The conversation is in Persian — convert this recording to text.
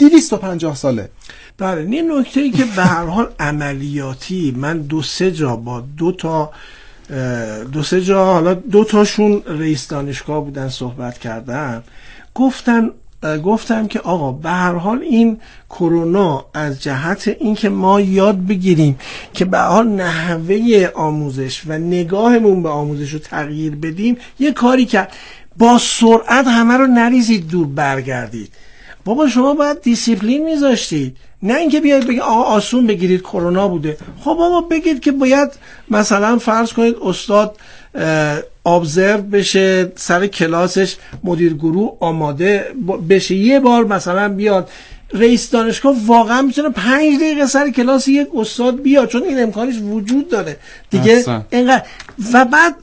250 ساله. بله، این نکته‌ای که به هر حال عملیاتی، من دو سه جا حالا دو تاشون رئیس دانشگاه بودن صحبت کردن، گفتم که آقا به هر حال این کرونا از جهت اینکه ما یاد بگیریم که به هر حال نحوه آموزش و نگاهمون به آموزش رو تغییر بدیم، یه کاری کرد. با سرعت همه رو نریزید دور، برگردید. بابا شما باید دیسیپلین میذاشتید، نه اینکه بیاید بگید آقا آسون بگیرید کرونا بوده. خب بابا بگید که باید مثلا فرض کنید استاد ابزرو بشه سر کلاسش، مدیر گروه آماده بشه، یه بار مثلا بیاد رئیس دانشگاه واقعا میتونه 5 دقیقه سر کلاس یک استاد بیاد، چون این امکانش وجود داره دیگه اینقدر. و بعد